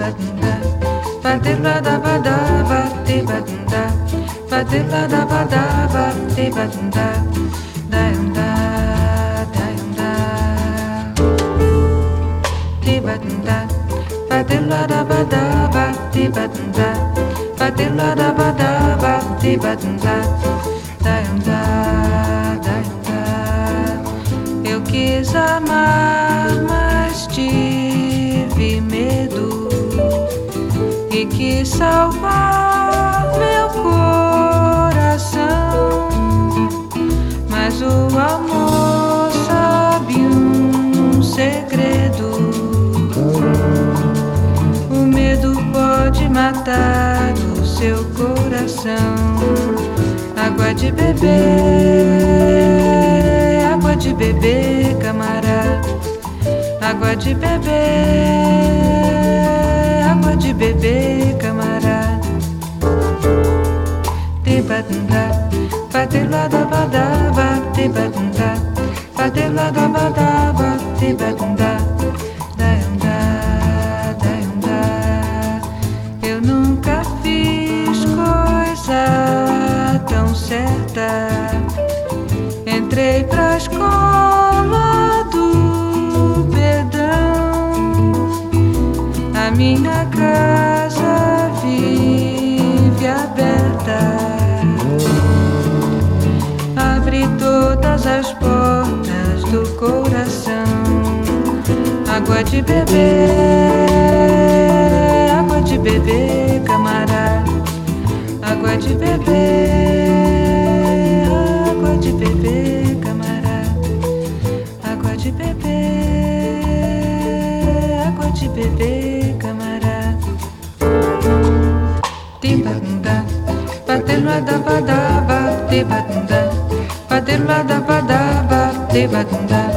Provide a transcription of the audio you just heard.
badunda, badilla da badaba, de badunda, badilla da badaba, de badunda, dayunda, dayunda, de badunda, badilla da badaba, de badunda, badilla da badaba, de badunda, dayunda, dayunda. Eu quis amar, mas tive medo e quis salvar meu coração, mas o amor sabe um segredo. O medo pode matar o seu coração. Água de beber, água de beber, camarada. Água de beber, água de beber, camarada. De badunda, badela da badaba, de badunda, badela da badaba, de badunda, dayunda, dayunda. Eu nunca fiz coisa tão certa. Entrei pra escola do perdão. A minha casa vive aberta. Abre todas as portas do coração. Água de beber, água de beber, camarada. Água de beber, água de beber, camarada. Água de beber, água de beber, camarada. Tibadunda, badela da badaba, tibadunda, badela da badaba, tibadunda.